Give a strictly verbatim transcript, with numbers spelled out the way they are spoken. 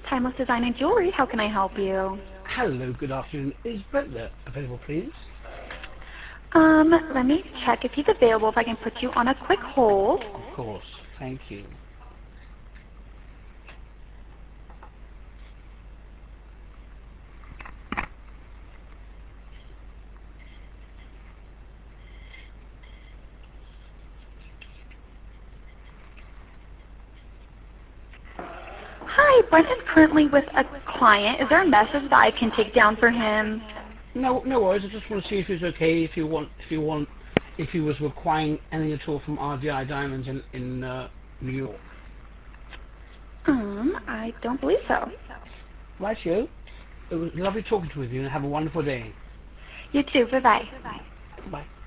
Timeless Design and Jewelry. How can I help you? Hello, good afternoon. Is Brett there available, please? Um, let me check if he's available, if I can put you on a quick hold. Of course. Thank you. Hi, Brent is currently with a client. Is there a message that I can take down for him? No, no worries. I just want to see if he's okay. If you want, if you want, if he was requiring anything at all from R D I Diamonds in in uh, New York. Um, I don't believe so. Right, you. It was lovely talking to you, and have a wonderful day. You too. Bye-bye. Bye.